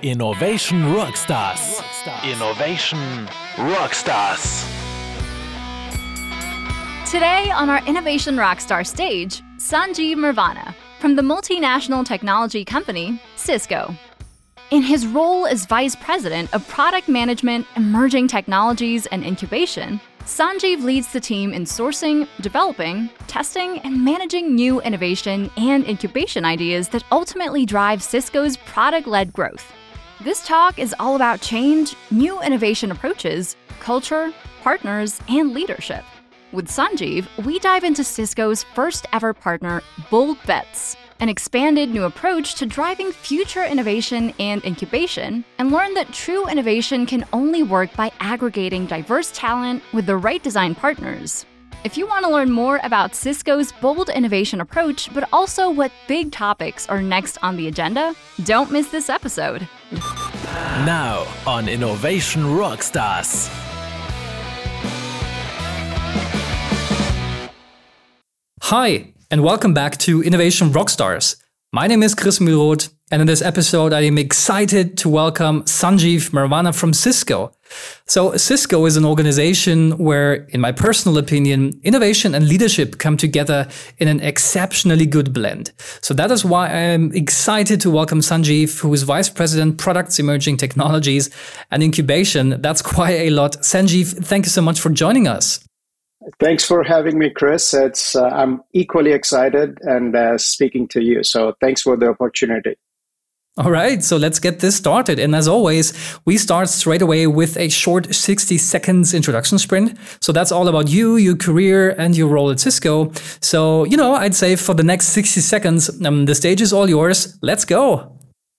Innovation Rockstars. Innovation Rockstars. Today on our Innovation Rockstar stage, Sanjeev Mirvana from the multinational technology company Cisco. In his role as Vice President of Product Management, Emerging Technologies, and Incubation, Sanjeev leads the team in sourcing, developing, testing, and managing new innovation and incubation ideas that ultimately drive Cisco's product-led growth. This talk is all about change, new innovation approaches, culture, partners, and leadership. With Sanjeev, we dive into Cisco's first-ever partner, Bold Bets, an expanded new approach to driving future innovation and incubation, and learn that true innovation can only work by aggregating diverse talent with the right design partners. If you want to learn more about Cisco's bold innovation approach, but also what big topics are next on the agenda, don't miss this episode. Now on Innovation Rockstars. Hi, and welcome back to Innovation Rockstars. My name is Chris Mühlroth, and in this episode I am excited to welcome Sanjeev Mirvana from Cisco. So Cisco is an organization where, in my personal opinion, innovation and leadership come together in an exceptionally good blend. So that is why I am excited to welcome Sanjeev, who is Vice President, Products, Emerging Technologies, and Incubation. That's quite a lot. Sanjeev, thank you so much for joining us. Thanks for having me, Chris. I'm equally excited and speaking to you. So thanks for the opportunity. All right, so let's get this started. And as always, we start straight away with a short 60 seconds introduction sprint. So that's all about you, your career, and your role at Cisco. So, I'd say for the next 60 seconds, the stage is all yours. Let's go.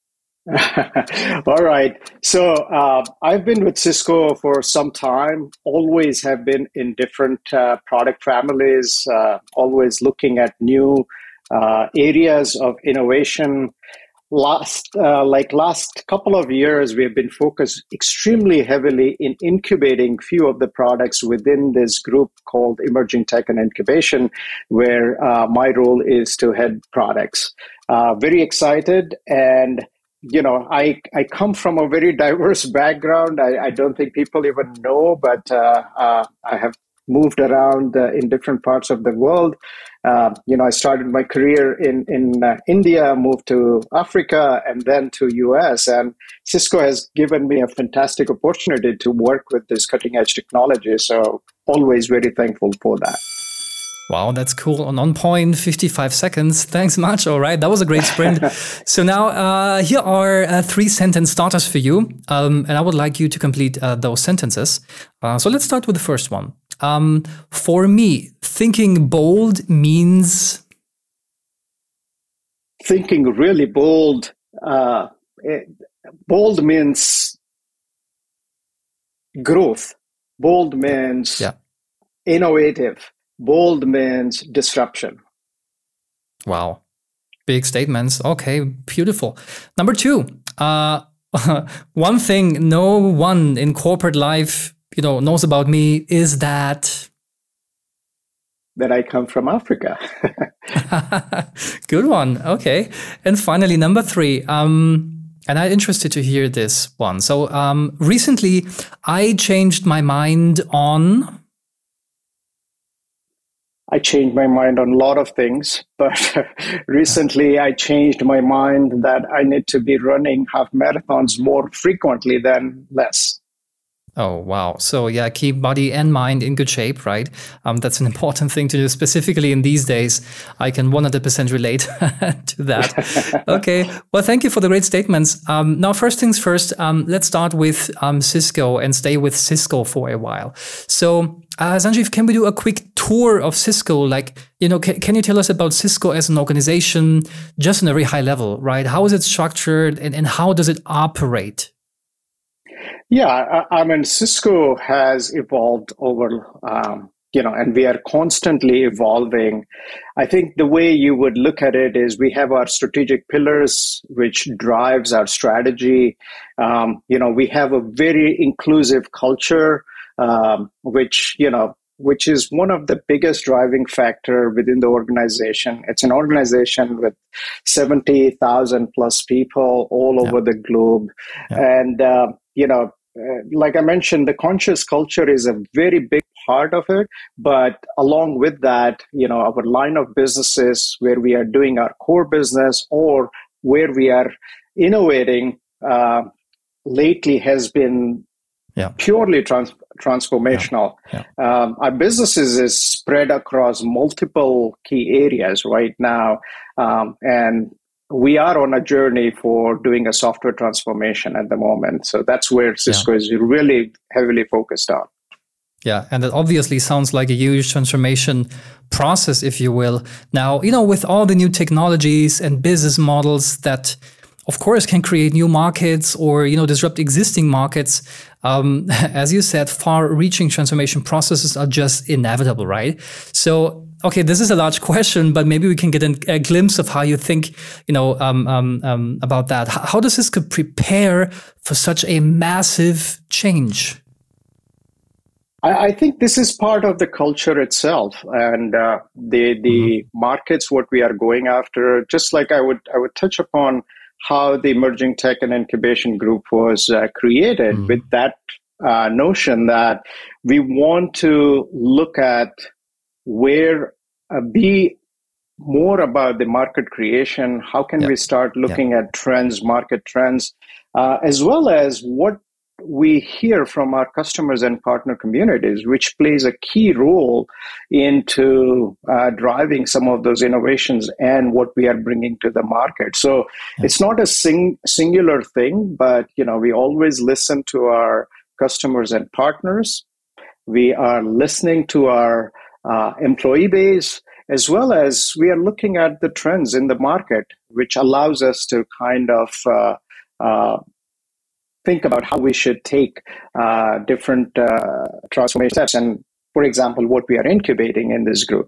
All right. So I've been with Cisco for some time, always have been in different product families, always looking at new areas of innovation. Last couple of years, we have been focused extremely heavily in incubating few of the products within this group called Emerging Tech and Incubation, where my role is to head products. Very excited, and I come from a very diverse background. I don't think people even know, but I have moved around in different parts of the world. I started my career in India, moved to Africa, and then to US. And Cisco has given me a fantastic opportunity to work with this cutting edge technology. So always very thankful for that. Wow, that's cool. On point, 55 seconds. Thanks much. All right, that was a great sprint. So now here are 3 sentence starters for you. And I would like you to complete those sentences. So let's start with the first one. For me, thinking bold means... Thinking really bold. Bold means growth. Bold means innovative. Bold means disruption. Wow. Big statements. Okay, beautiful. Number 2, one thing no one in corporate life, knows about me is that I come from Africa. Good one. Okay. And finally, number 3, and I'm interested to hear this one. So recently, I changed my mind on... I changed my mind on a lot of things, but recently I changed my mind that I need to be running half marathons more frequently than less. Oh, wow. So yeah, keep body and mind in good shape, right? That's an important thing to do, specifically in these days. I can 100% relate to that. Okay. Well, thank you for the great statements. Now, first things first, let's start with Cisco and stay with Cisco for a while. So Sanjeev, can we do a quick tour of Cisco? Can you tell us about Cisco as an organization, just on a very high level, right? How is it structured and how does it operate? Yeah, Cisco has evolved over, and we are constantly evolving. I think the way you would look at it is we have our strategic pillars, which drives our strategy. We have a very inclusive culture, which, which is one of the biggest driving factor within the organization. It's an organization with 70,000 plus people all over the globe. And, like I mentioned, the conscious culture is a very big part of it. But along with that, our line of businesses where we are doing our core business or where we are innovating lately has been purely transformational. Our businesses is spread across multiple key areas right now. And we are on a journey for doing a software transformation at the moment. So that's where Cisco is really heavily focused on. Yeah, and that obviously sounds like a huge transformation process, if you will. Now, with all the new technologies and business models that, of course, can create new markets or, disrupt existing markets, as you said, far-reaching transformation processes are just inevitable, right? So, okay, this is a large question, but maybe we can get a glimpse of how you think, about that. How does Cisco prepare for such a massive change? I think this is part of the culture itself, and the markets what we are going after. Just like I would touch upon how the Emerging Tech and Incubation Group was created with that notion that we want to look at be more about the market creation. How can we start looking at trends, market trends, as well as what we hear from our customers and partner communities, which plays a key role into driving some of those innovations and what we are bringing to the market. So it's not a singular thing, but we always listen to our customers and partners. We are listening to our employee base, as well as we are looking at the trends in the market, which allows us to kind of think about how we should take different transformation steps and, for example, what we are incubating in this group.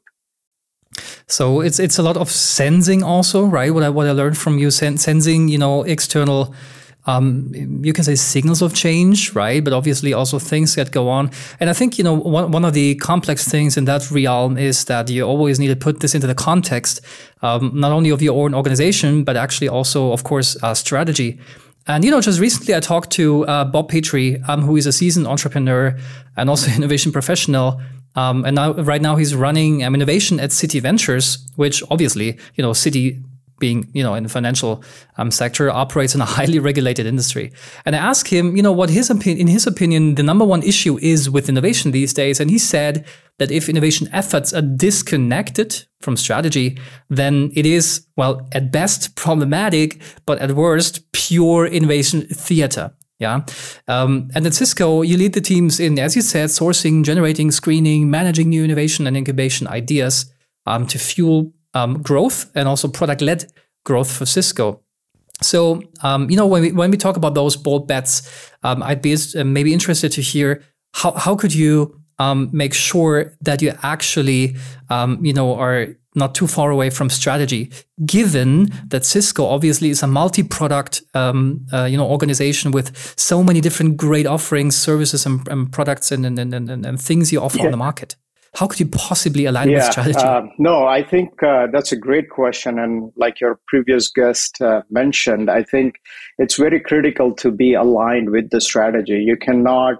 So it's a lot of sensing also, right? What I learned from you, sensing, external, you can say signals of change, right? But obviously also things that go on. And I think, one of the complex things in that realm is that you always need to put this into the context, not only of your own organization, but actually also, of course, strategy. And, just recently I talked to Bob Petrie, who is a seasoned entrepreneur and also innovation professional. And right now he's running innovation at Citi Ventures, which obviously, Citi being, in the financial sector, operates in a highly regulated industry. And I asked him, what in his opinion, the number one issue is with innovation these days. And he said that if innovation efforts are disconnected from strategy, then it is, well, at best problematic, but at worst, pure innovation theater. Yeah. And at Cisco, you lead the teams in, as you said, sourcing, generating, screening, managing new innovation and incubation ideas to fuel growth and also product-led growth for Cisco. So, when we talk about those bold bets, I'd be maybe interested to hear how could you make sure that you actually, are not too far away from strategy, given that Cisco obviously is a multi-product, organization with so many different great offerings, services, and products and things you offer on the market. How could you possibly align with strategy? No, I think that's a great question. And like your previous guest mentioned, I think it's very critical to be aligned with the strategy. You cannot,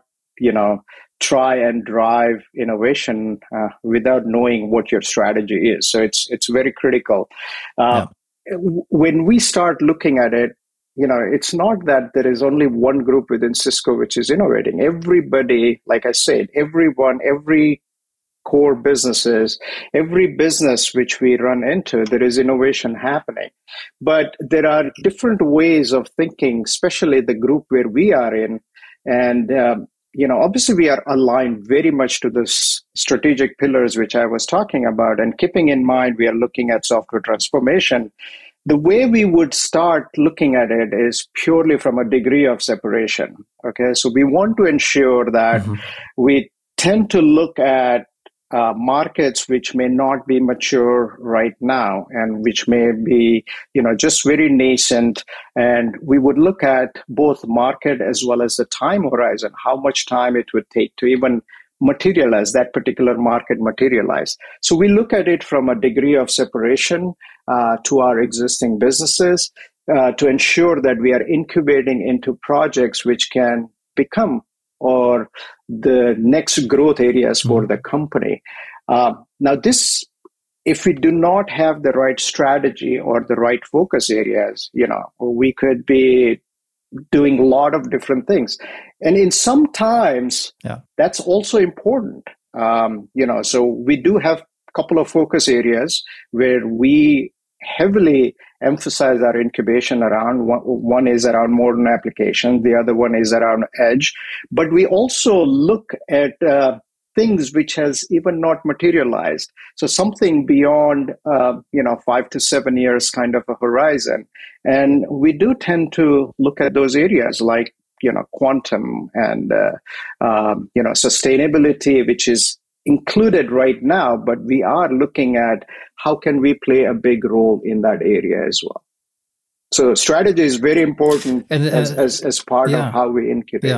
try and drive innovation without knowing what your strategy is. So it's very critical. When we start looking at it, it's not that there is only one group within Cisco which is innovating. Everybody, like I said, every core businesses, every business which we run into, there is innovation happening. But there are different ways of thinking, especially the group where we are in. And, obviously we are aligned very much to the strategic pillars which I was talking about. And keeping in mind, we are looking at software transformation. The way we would start looking at it is purely from a degree of separation. Okay, so we want to ensure that we tend to look at markets which may not be mature right now and which may be, just very nascent. And we would look at both market as well as the time horizon, how much time it would take to even materialize, that particular market materialize. So we look at it from a degree of separation to our existing businesses to ensure that we are incubating into projects which can become or the next growth areas for the company. Now, this, if we do not have the right strategy or the right focus areas, we could be doing a lot of different things. And in sometimes that's also important. So we do have a couple of focus areas where we heavily emphasize our incubation around. One is around modern applications. The other one is around edge. But we also look at things which has even not materialized. So something beyond, 5 to 7 years kind of a horizon. And we do tend to look at those areas like, quantum and, sustainability, which is included right now, but we are looking at how can we play a big role in that area as well. So strategy is very important as part of how we incubate.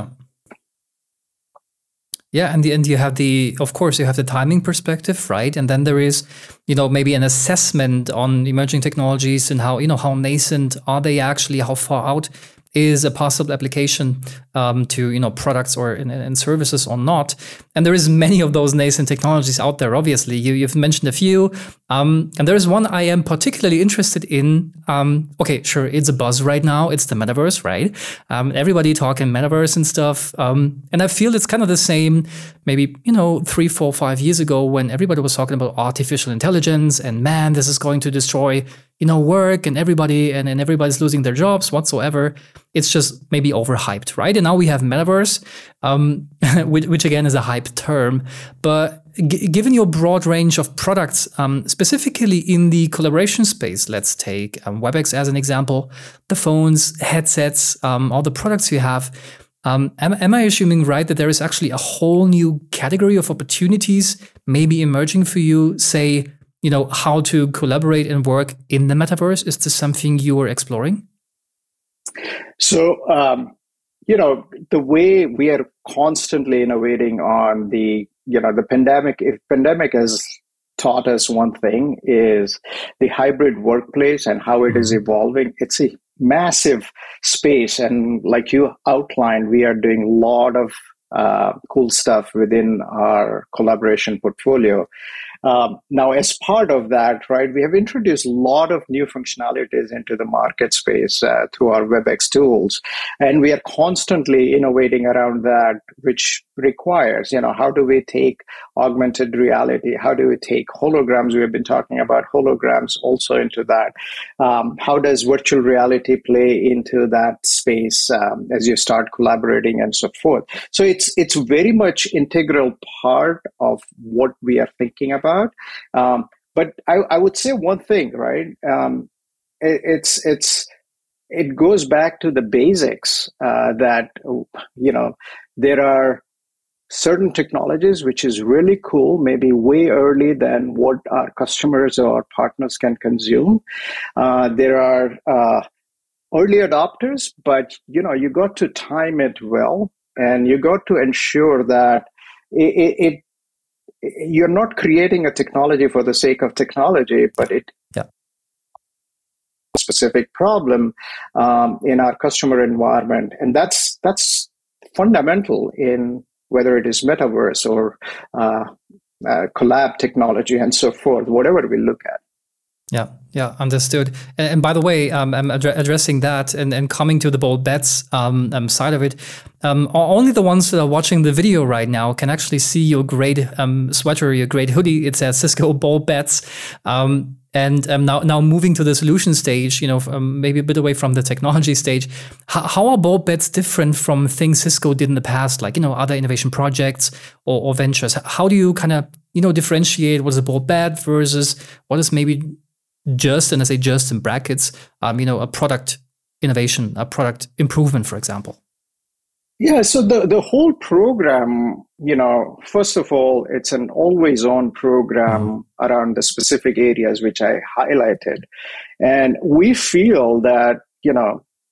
Yeah, and you have of course, you have the timing perspective, right? And then there is, maybe an assessment on emerging technologies and how nascent are they actually, how far out is a possible application to products or and services or not. And there is many of those nascent technologies out there. Obviously, you've mentioned a few, and there is one I am particularly interested in. Okay, sure, it's a buzz right now. It's the metaverse, right? Everybody talking metaverse and stuff, and I feel it's kind of the same. Maybe 3, 4, 5 years ago when everybody was talking about artificial intelligence and man, this is going to destroy work and everybody's losing their jobs whatsoever. It's just maybe overhyped, right? And now we have metaverse, which again is a hype term. But given your broad range of products, specifically in the collaboration space, let's take WebEx as an example, the phones, headsets, all the products you have. Am I assuming right that there is actually a whole new category of opportunities maybe emerging for you, say, how to collaborate and work in the metaverse? Is this something you are exploring? So, the way we are constantly innovating on the pandemic, if pandemic has taught us one thing, is the hybrid workplace and how it is evolving. It's a massive space. And like you outlined, we are doing a lot of cool stuff within our collaboration portfolio. Now, as part of that, right, we have introduced a lot of new functionalities into the market space through our WebEx tools. And we are constantly innovating around that, which requires, how do we take augmented reality? How do we take holograms? We have been talking about holograms also into that. How does virtual reality play into that space as you start collaborating and so forth? So it's very much integral part of what we are thinking about. But I would say one thing, right? It goes back to the basics that, there are certain technologies which is really cool, maybe way early than what our customers or partners can consume. There are early adopters, but, you got to time it well, and you got to ensure that you're not creating a technology for the sake of technology, but it specific problem in our customer environment. And that's fundamental in whether it is metaverse or collab technology and so forth, whatever we look at. Yeah, understood. And by the way, I'm addressing that and coming to the bold bets side of it. Only the ones that are watching the video right now can actually see your great sweater, your great hoodie. It says Cisco Bold Bets. And now moving to the solution stage, maybe a bit away from the technology stage. How are bold bets different from things Cisco did in the past, like other innovation projects or ventures? How do you kind of differentiate what is a bold bet versus what is maybe just, and I say just in brackets, a product innovation, a product improvement, for example? Yeah, so the whole program, first of all, it's an always on program around the specific areas which I highlighted. And we feel that,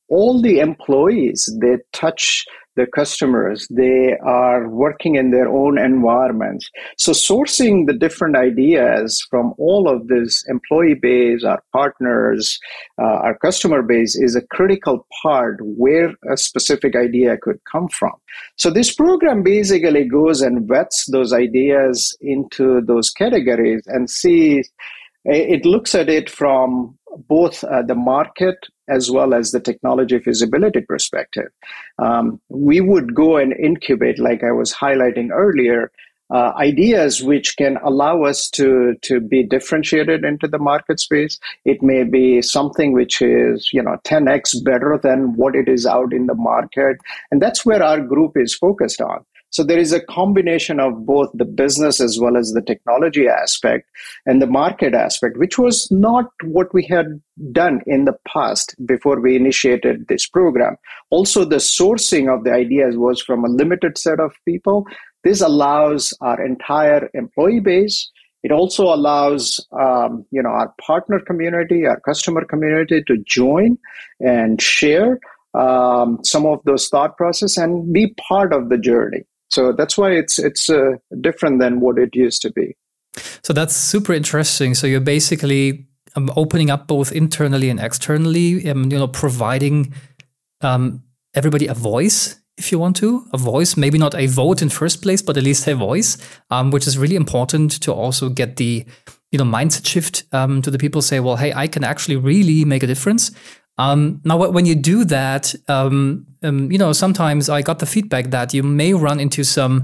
all the employees, they touch the customers, they are working in their own environments. So sourcing the different ideas from all of this employee base, our partners, our customer base is a critical part where a specific idea could come from. So this program basically goes and vets those ideas into those categories and sees, it looks at it from both the market as well as the technology feasibility perspective. We would go and incubate, like I was highlighting earlier, ideas which can allow us to be differentiated into the market space. It may be something which is 10x better than what it is out in the market, and that's where our group is focused on. So there is a combination of both the business as well as the technology aspect and the market aspect, which was not what we had done in the past before we initiated this program. Also, the sourcing of the ideas was from a limited set of people. This allows our entire employee base. It also allows our partner community, our customer community to join and share some of those thought process and be part of the journey. So that's why it's different than what it used to be. So that's super interesting. So you're basically opening up both internally and externally, providing everybody a voice, if you want to, a voice, maybe not a vote in first place, but at least a voice, which is really important to also get the mindset shift to the people say, well, hey, I can actually really make a difference. Now, when you do that, sometimes I got the feedback that you may run into some,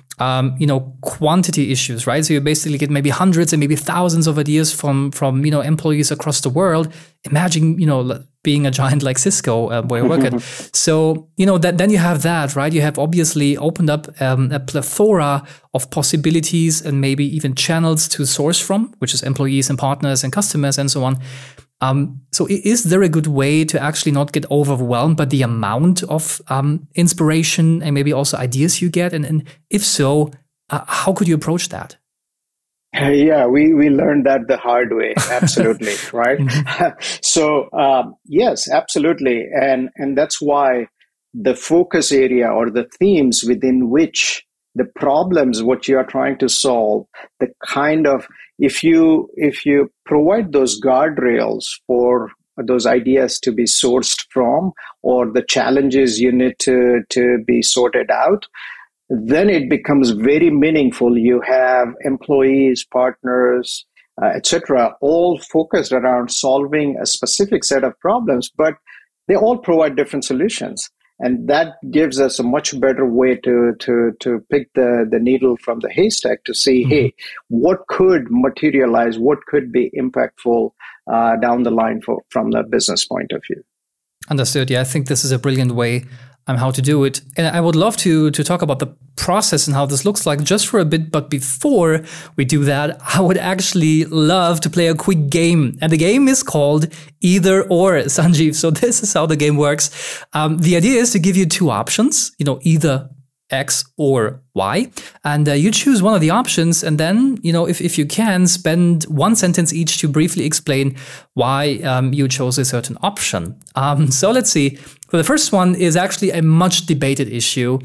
quantity issues, right? So you basically get maybe hundreds and maybe thousands of ideas from employees across the world. Imagine, being a giant like Cisco where you work at. So, then you have that, right? You have obviously opened up a plethora of possibilities and maybe even channels to source from, which is employees and partners and customers and so on. So is there a good way to actually not get overwhelmed by the amount of inspiration and maybe also ideas you get? And if so, how could you approach that? Yeah, we learned that the hard way. Absolutely. Right. So, yes, absolutely. And that's why the focus area or the themes within which the problems, what you are trying to solve, the kind of, if you provide those guardrails for those ideas to be sourced from, or the challenges you need to be sorted out, then it becomes very meaningful. You have employees, partners, etc., all focused around solving a specific set of problems, but they all provide different solutions. And that gives us a much better way to pick the needle from the haystack to see, hey, what could materialize, what could be impactful down the line from the business point of view. Understood. Yeah, I think this is a brilliant way how to do it. And I would love to talk about the process and how this looks like just for a bit. But before we do that, I would actually love to play a quick game. And the game is called Either Or, Sanjeev. So this is how the game works. The idea is to give you two options, either X or Y. And you choose one of the options. And then, if you can, spend one sentence each to briefly explain why you chose a certain option. So let's see. So the first one is actually a much debated issue.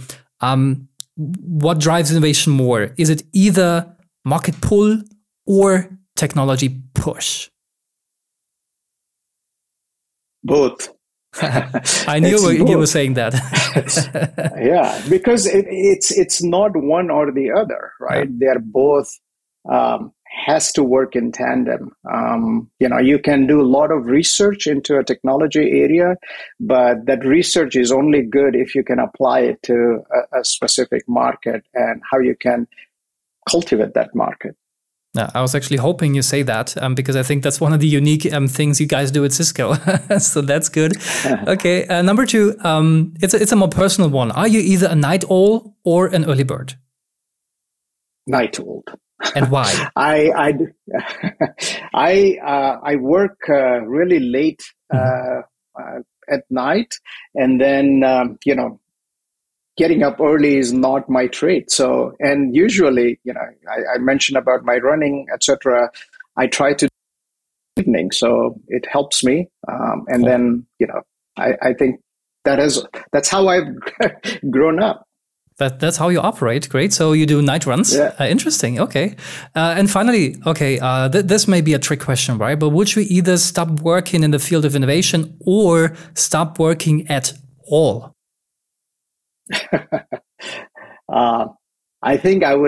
What drives innovation more? Is it either market pull or technology push? Both. I knew you were saying that. Yeah, because it's not one or the other, right? Yeah. They're both has to work in tandem. You can do a lot of research into a technology area, but that research is only good if you can apply it to a specific market and how you can cultivate that market. I was actually hoping you say that because I think that's one of the unique things you guys do at Cisco. So that's good. Okay, number two, it's a more personal one. Are you either a night owl or an early bird? Night owl. And why? I work really late at night, and then getting up early is not my trait. So, and usually, I mentioned about my running, etc. I try to do evening, so it helps me. And then, I think that's how I've grown up. That's how you operate. Great. So you do night runs. Yeah. Interesting. Okay. And finally, okay, this may be a trick question, right? But would you either stop working in the field of innovation or stop working at all? I think I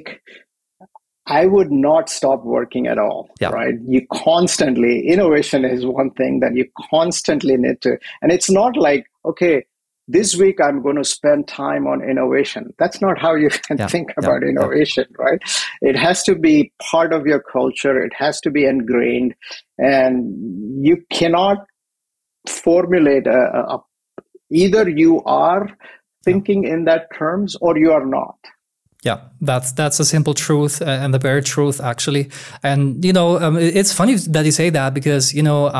would not stop working at all, right? Innovation is one thing that you constantly need to, and it's not like, okay, this week I'm going to spend time on innovation. That's not how you can think about innovation, right? It has to be part of your culture. It has to be ingrained, and you cannot formulate either you are thinking in that terms or you are not. Yeah, that's a simple truth and the bare truth, actually. And, it's funny that you say that because,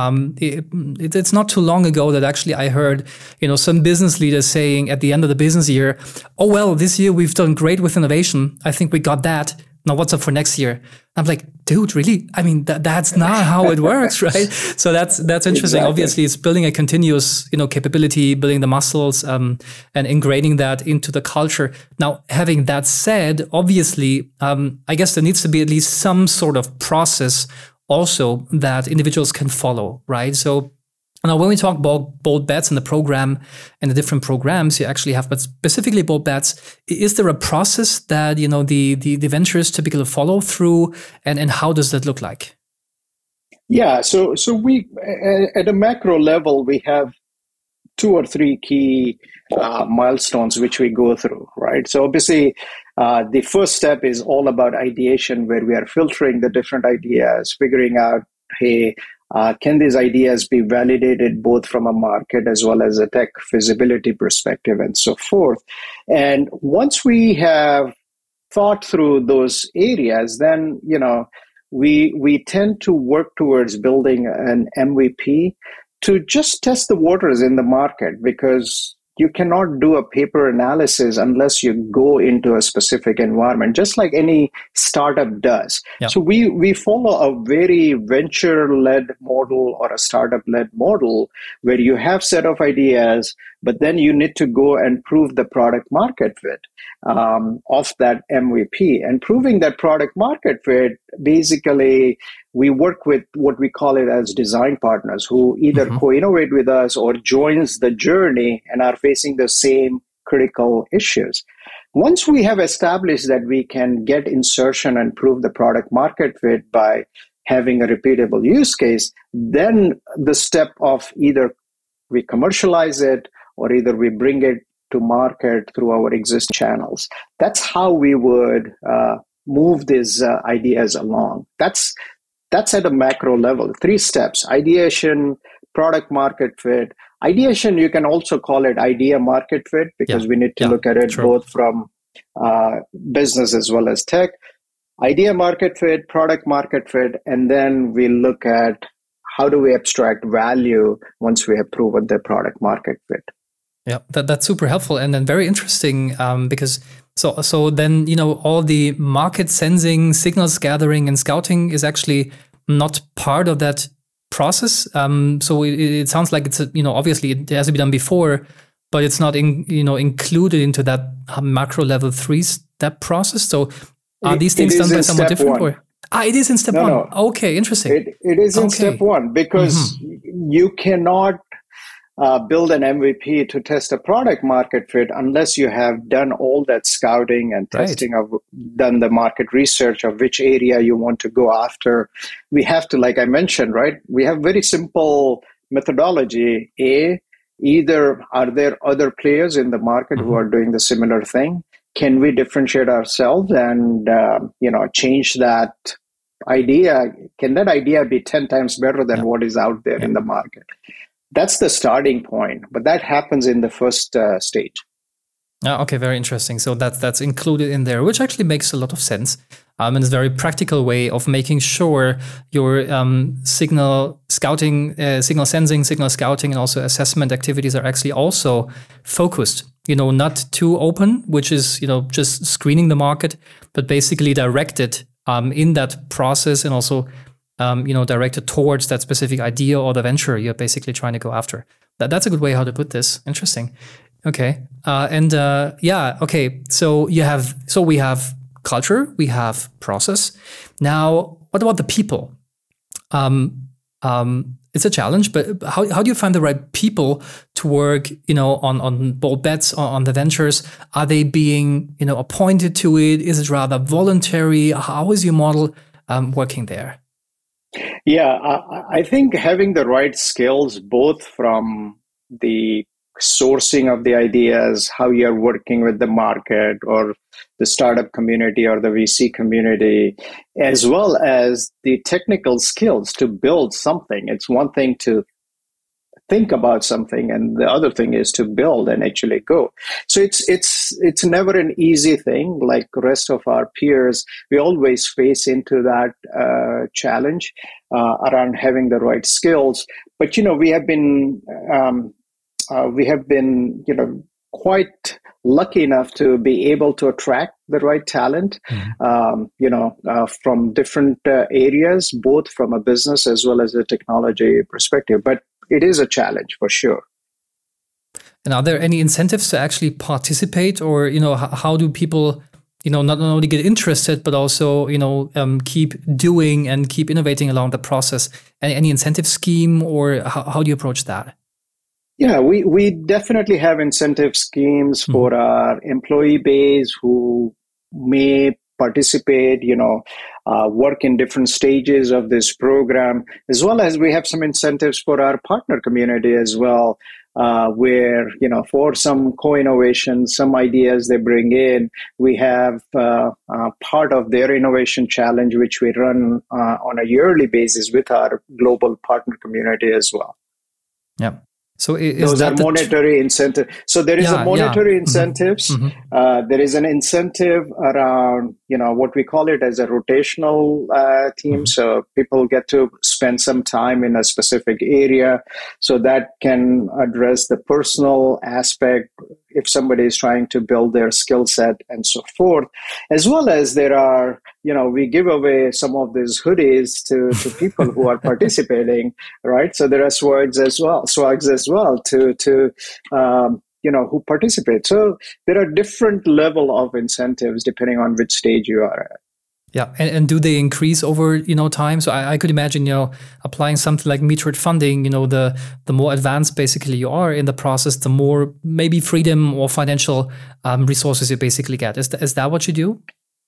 it's not too long ago that actually I heard, some business leaders saying at the end of the business year, oh, well, this year we've done great with innovation. I think we got that. Now what's up for next year? I'm like, dude, really? I mean, that's not how it works, right? So that's interesting. Exactly. Obviously, it's building a continuous, capability, building the muscles, and ingraining that into the culture. Now, having that said, obviously, I guess there needs to be at least some sort of process also that individuals can follow, right? So now, when we talk about bold bets in the program and the different programs you actually have, but specifically bold bets, is there a process that, the ventures typically follow through, and how does that look like? Yeah, so we, at a macro level, we have 2 or 3 key milestones which we go through, right? So obviously, the first step is all about ideation, where we are filtering the different ideas, figuring out, hey, can these ideas be validated both from a market as well as a tech feasibility perspective and so forth? And once we have thought through those areas, then, we tend to work towards building an MVP to just test the waters in the market, because you cannot do a paper analysis unless you go into a specific environment, just like any startup does. Yeah. So we follow a very venture-led model or a startup-led model where you have set of ideas, but then you need to go and prove the product market fit of that MVP. And proving that product market fit, basically, we work with what we call it as design partners who either co-innovate with us or joins the journey and are facing the same critical issues. Once we have established that we can get insertion and prove the product market fit by having a repeatable use case, then the step of either we commercialize it or either we bring it to market through our existing channels. That's how we would move these ideas along. That's at a macro level. 3 steps: ideation, product market fit. Ideation, you can also call it idea market fit, because we need to look at it both from business as well as tech. Idea market fit, product market fit, and then we look at how do we abstract value once we have proven the product market fit. Yeah, that's super helpful and then very interesting because so then, all the market sensing, signals gathering and scouting is actually not part of that process. So it sounds like it's, obviously it has to be done before, but it's not included into that macro level 3-step process. So are these things done by someone different? Or? It is in step 1. No. Okay, interesting. It is in step 1 because you cannot build an MVP to test a product market fit unless you have done all that scouting and testing done the market research of which area you want to go after. We have to, like I mentioned, we have very simple methodology. Either are there other players in the market who are doing the similar thing? Can we differentiate ourselves and change that idea? Can that idea be 10 times better than what is out there in the market? That's the starting point, but that happens in the first stage. Okay, very interesting. So that's included in there, which actually makes a lot of sense. And it's a very practical way of making sure your signal scouting, signal sensing, signal scouting, and also assessment activities are actually also focused. Not too open, which is just screening the market, but basically directed in that process and also directed towards that specific idea or the venture you're basically trying to go after. That's a good way how to put this. Interesting. Okay. Okay. So we have culture, we have process. Now, what about the people? It's a challenge, but how do you find the right people to work, on bold bets, on the ventures? Are they being, appointed to it? Is it rather voluntary? How is your model working there? Yeah, I think having the right skills, both from the sourcing of the ideas, how you're working with the market or the startup community or the VC community, as well as the technical skills to build something. It's one thing to think about something, and the other thing is to build and actually go. So it's never an easy thing. Like the rest of our peers, we always face into that challenge around having the right skills. But we have been quite lucky enough to be able to attract the right talent, from different areas, both from a business as well as a technology perspective. But it is a challenge for sure. And are there any incentives to actually participate, or how do people not only get interested but also keep doing and keep innovating along the process? Any incentive scheme, or how do you approach that? Yeah, we definitely have incentive schemes for our employee base who may participate, work in different stages of this program, as well as we have some incentives for our partner community as well, where, for some co-innovation, some ideas they bring in, we have part of their innovation challenge, which we run on a yearly basis with our global partner community as well. Yeah. So those are monetary incentive. So there is a monetary incentives. There is an incentive around, what we call it as a rotational team. So people get to spend some time in a specific area. So that can address the personal aspect if somebody is trying to build their skill set and so forth. As well as there are, we give away some of these hoodies to people who are participating, right? So there are swags as well to who participate. So there are different level of incentives depending on which stage you are at. Yeah, and do they increase over time? So I could imagine applying something like metered funding. The more advanced basically you are in the process, the more maybe freedom or financial resources you basically get. Is that what you do?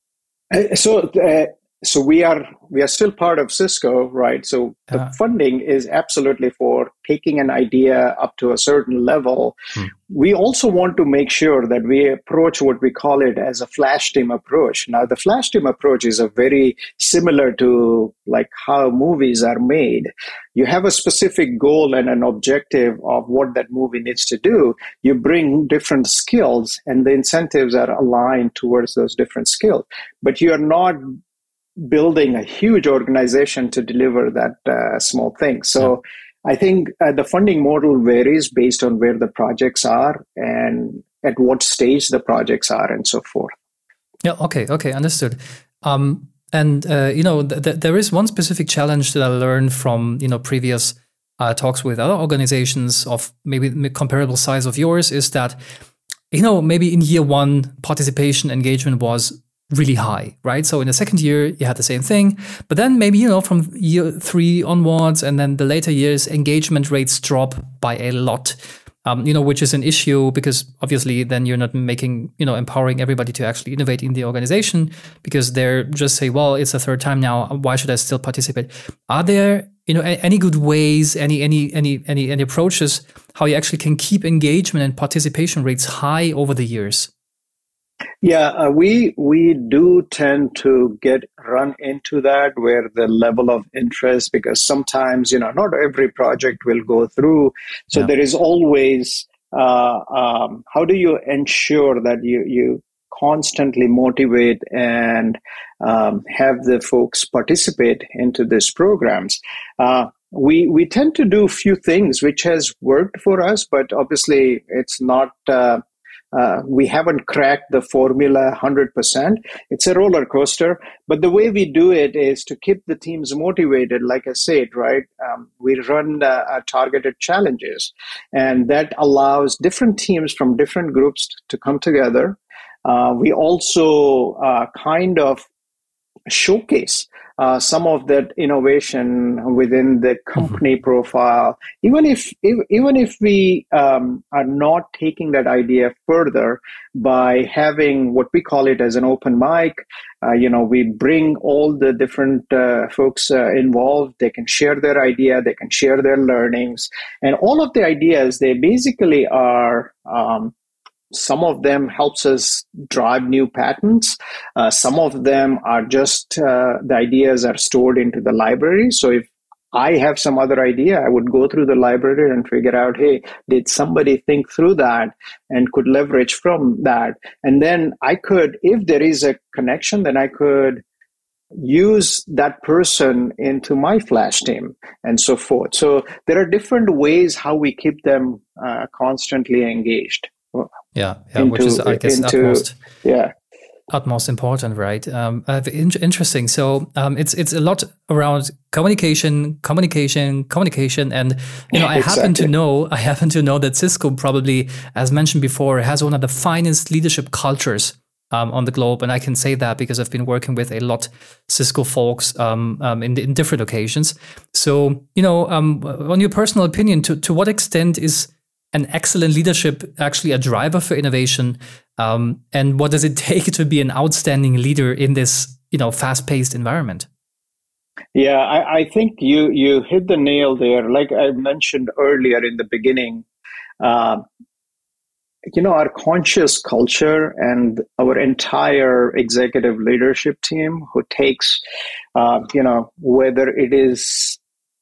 So we are still part of Cisco, right? So the funding is absolutely for taking an idea up to a certain level. We also want to make sure that we approach what we call it as a flash team approach. Now, the flash team approach is a very similar to like how movies are made. You have a specific goal and an objective of what that movie needs to do. You bring different skills, and the incentives are aligned towards those different skills. But you are not building a huge organization to deliver that small thing. So I think the funding model varies based on where the projects are and at what stage the projects are and so forth. Yeah. Okay. Understood. There is one specific challenge that I learned from, previous talks with other organizations of maybe comparable size of yours is that, maybe in year one, participation engagement was really high, right? So in the second year, you had the same thing, but then maybe, from year 3 onwards, and then the later years, engagement rates drop by a lot, which is an issue because obviously then you're not empowering everybody to actually innovate in the organization because they're just say, well, it's the third time now. Why should I still participate? Are there, any good ways, any approaches how you actually can keep engagement and participation rates high over the years? Yeah, we do tend to run into that where the level of interest, because sometimes, not every project will go through. So there is always, how do you ensure that you constantly motivate and have the folks participate into these programs? We tend to do a few things which has worked for us, but obviously it's not we haven't cracked the formula 100%. It's a roller coaster, but the way we do it is to keep the teams motivated. Like I said, right? We run targeted challenges, and that allows different teams from different groups to come together. We also kind of showcase some of that innovation within the company profile, even if we are not taking that idea further by having what we call it as an open mic. We bring all the different folks involved. They can share their idea, they can share their learnings, and all of the ideas, they basically are some of them helps us drive new patents. Some of them are just the ideas are stored into the library. So if I have some other idea, I would go through the library and figure out, hey, did somebody think through that and could leverage from that? And then I could, if there is a connection, then I could use that person into my Flash team and so forth. So there are different ways how we keep them constantly engaged. Which is, I guess, utmost important, right? Interesting. So it's a lot around communication, and I happen to know that Cisco probably, as mentioned before, has one of the finest leadership cultures on the globe, and I can say that because I've been working with a lot Cisco folks in different occasions. So on your personal opinion, to what extent is an excellent leadership actually a driver for innovation? And what does it take to be an outstanding leader in this, fast-paced environment? Yeah, I think you hit the nail there. Like I mentioned earlier in the beginning, our conscious culture and our entire executive leadership team who takes, whether it's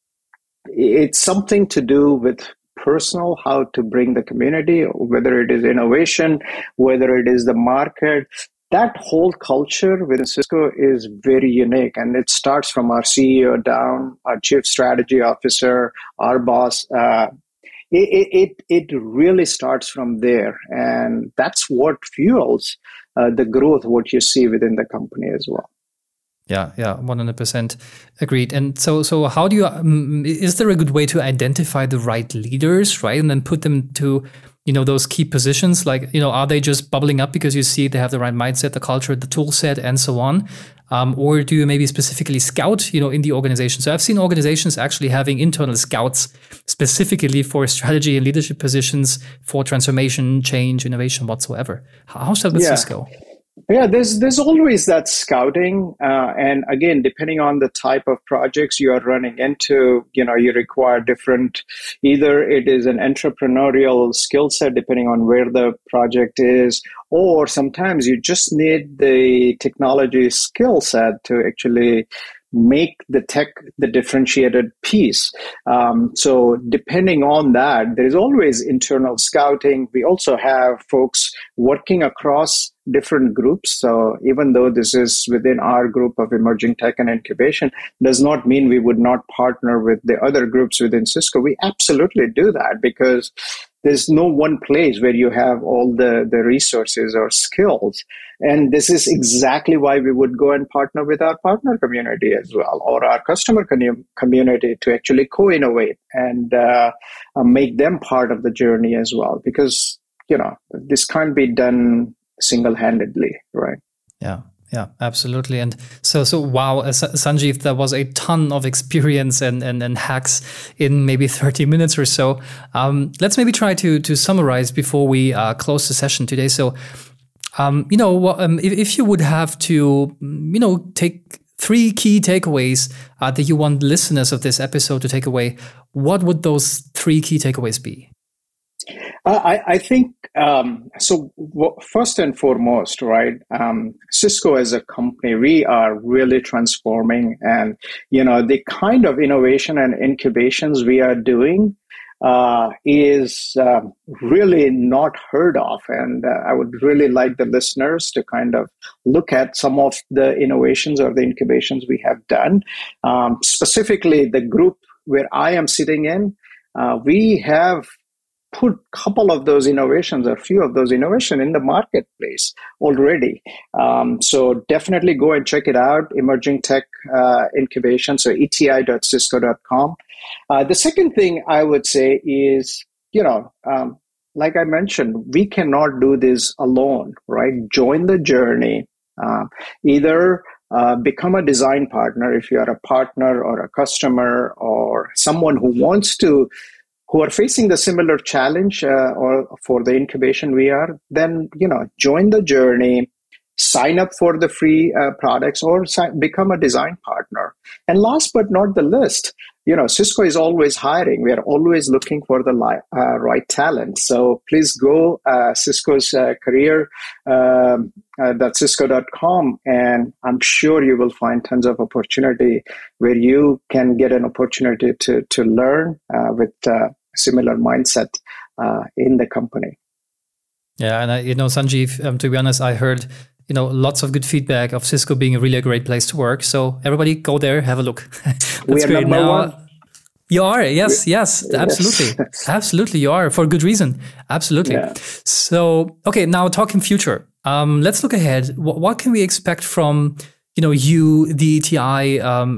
something to do with personal, how to bring the community, whether it is innovation, whether it is the market, that whole culture within Cisco is very unique. And it starts from our CEO down, our chief strategy officer, our boss. It really starts from there. And that's what fuels the growth, what you see within the company as well. Yeah, 100% agreed. And so how do you, is there a good way to identify the right leaders, right? And then put them to, those key positions? Like, are they just bubbling up because you see they have the right mindset, the culture, the tool set, and so on? Or do you maybe specifically scout, in the organization? So I've seen organizations actually having internal scouts specifically for strategy and leadership positions for transformation, change, innovation, whatsoever. How's that with Cisco? Yeah, there's always that scouting. And again, depending on the type of projects you are running into, you require different, either it is an entrepreneurial skill set, depending on where the project is, or sometimes you just need the technology skill set to actually make the tech the differentiated piece. So depending on that, there is always internal scouting. We also have folks working across different groups. So even though this is within our group of emerging tech and incubation, does not mean we would not partner with the other groups within Cisco. We absolutely do that because there's no one place where you have all the resources or skills. And this is exactly why we would go and partner with our partner community as well, or our customer community to actually co-innovate and make them part of the journey as well. Because, this can't be done single-handedly, right? Yeah, absolutely. And so wow, Sanjeev, there was a ton of experience and hacks in maybe 30 minutes or so. Let's maybe try to summarize before we close the session today. So, if you would have to, take 3 key takeaways that you want listeners of this episode to take away, what would those 3 key takeaways be? I think, first and foremost, right, Cisco as a company, we are really transforming, and, the kind of innovation and incubations we are doing is really not heard of. And I would really like the listeners to kind of look at some of the innovations or the incubations we have done. Specifically, the group where I am sitting in, we have put a couple of those innovations or few of those innovation in the marketplace already. So definitely go and check it out, Emerging Tech Incubation, so eti.cisco.com. The second thing I would say is, like I mentioned, we cannot do this alone, right? Join the journey. Either become a design partner if you are a partner or a customer or someone who are facing the similar challenge or for the incubation we are, then join the journey, sign up for the free products, or become a design partner. And last but not the least, Cisco is always hiring. We are always looking for the right talent. So please go Cisco's career, .cisco.com, and I'm sure you will find tons of opportunity where you can get an opportunity to learn with similar mindset in the company. Yeah, and Sanjeev, to be honest, I heard lots of good feedback of Cisco being a really great place to work. So everybody go there, have a look. We are great. Number one. You are, yes, absolutely. Yes. Absolutely, you are, for good reason. Absolutely. Yeah. So, okay, now talking future. Let's look ahead. What can we expect from, you, the ETI,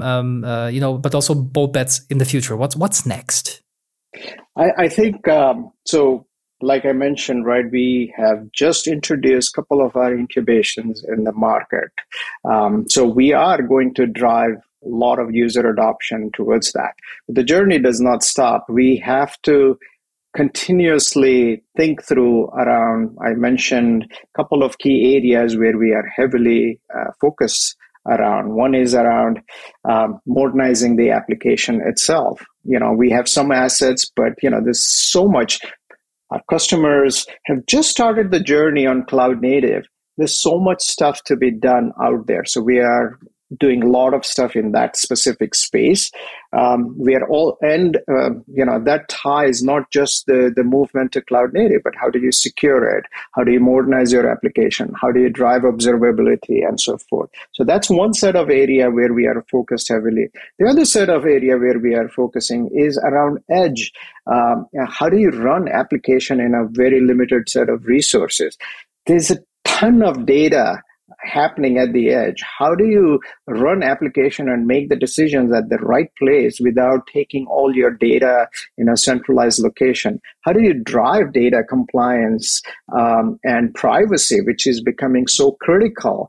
but also Bold Bets in the future? What's next? I think, so like I mentioned, right, we have just introduced a couple of our incubations in the market. So we are going to drive a lot of user adoption towards that. But the journey does not stop. We have to continuously think through around, I mentioned a couple of key areas where we are heavily focused around. One is around modernizing the application itself. We have some assets, but there's so much. Our customers have just started the journey on cloud native. There's so much stuff to be done out there. So we are doing a lot of stuff in that specific space. We are all, and that ties not just the movement to cloud native, but how do you secure it? How do you modernize your application? How do you drive observability and so forth? So that's one set of area where we are focused heavily. The other set of area where we are focusing is around edge. How do you run application in a very limited set of resources? There's a ton of data happening at the edge. How do you run application and make the decisions at the right place without taking all your data in a centralized location? How do you drive data compliance and privacy, which is becoming so critical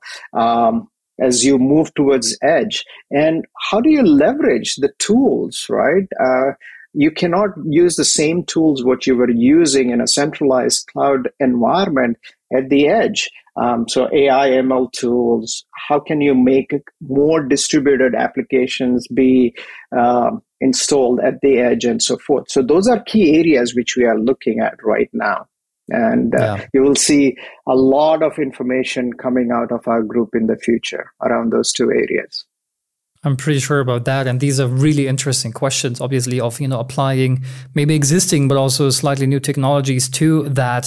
as you move towards edge? And how do you leverage the tools, right? You cannot use the same tools what you were using in a centralized cloud environment at the edge. So AI, ML tools, how can you make more distributed applications be installed at the edge and so forth? So those are key areas which we are looking at right now. And you will see a lot of information coming out of our group in the future around those two areas. I'm pretty sure about that. And these are really interesting questions, obviously, of, applying maybe existing, but also slightly new technologies to that,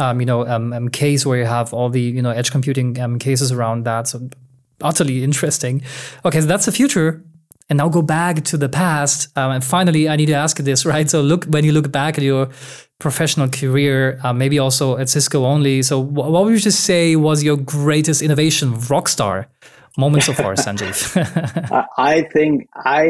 case where you have all the, edge computing cases around that. So utterly interesting. Okay, so that's the future. And now go back to the past. And finally, I need to ask this, right? So when you look back at your professional career, maybe also at Cisco only. So what would you just say was your greatest innovation rockstar moment so far, Sanjeev? I think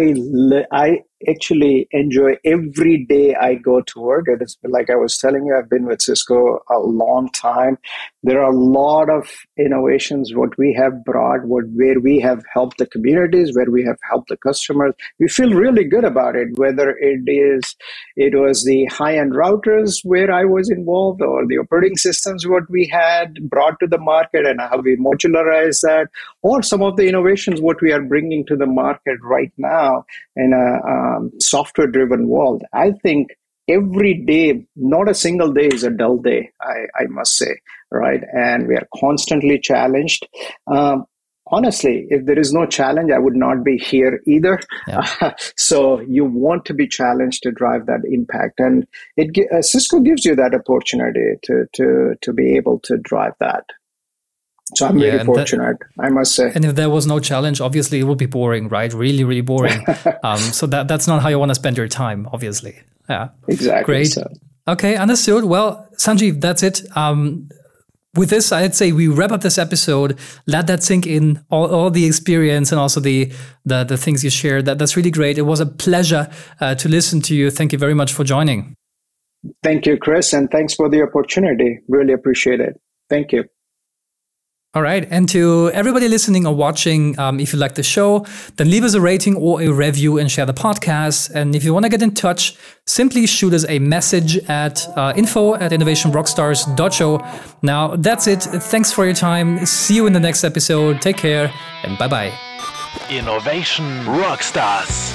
I actually enjoy every day I go to work. It is like I was telling you, I've been with Cisco a long time. There are a lot of innovations, what we have brought, where we have helped the communities, where we have helped the customers. We feel really good about it, whether it was the high-end routers where I was involved, or the operating systems what we had brought to the market and how we modularize that, or some of the innovations what we are bringing to the market right now in a software-driven world. I think every day, not a single day is a dull day, I must say, right? And we are constantly challenged. Honestly, if there is no challenge, I would not be here either. Yeah. So you want to be challenged to drive that impact. And Cisco gives you that opportunity to be able to drive that. So I'm very fortunate, I must say. And if there was no challenge, obviously it would be boring, right? Really, really boring. So that's not how you want to spend your time, obviously. Yeah, exactly. Great. So. Okay, understood. Well, Sanjeev, that's it. With this, I'd say we wrap up this episode. Let that sink in, all the experience and also the things you shared. That's really great. It was a pleasure to listen to you. Thank you very much for joining. Thank you, Chris, and thanks for the opportunity. Really appreciate it. Thank you. All right. And to everybody listening or watching, if you like the show, then leave us a rating or a review and share the podcast. And if you want to get in touch, simply shoot us a message at info@innovationrockstars.show. Now, that's it. Thanks for your time. See you in the next episode. Take care and bye-bye. Innovation Rockstars.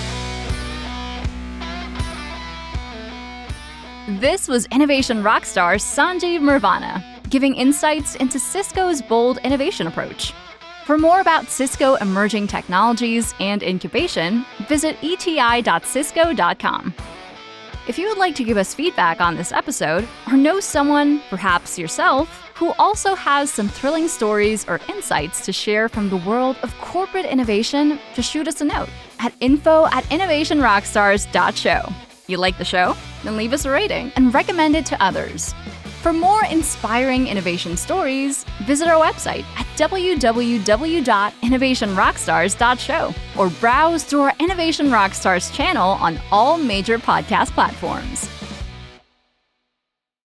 This was Innovation Rockstar Sanjeev Mirvana, giving insights into Cisco's bold innovation approach. For more about Cisco emerging technologies and incubation, visit eti.cisco.com. If you would like to give us feedback on this episode, or know someone, perhaps yourself, who also has some thrilling stories or insights to share from the world of corporate innovation, just shoot us a note at info@innovationrockstars.show. You like the show? Then leave us a rating and recommend it to others. For more inspiring innovation stories, visit our website at www.innovationrockstars.show or browse through our Innovation Rockstars channel on all major podcast platforms.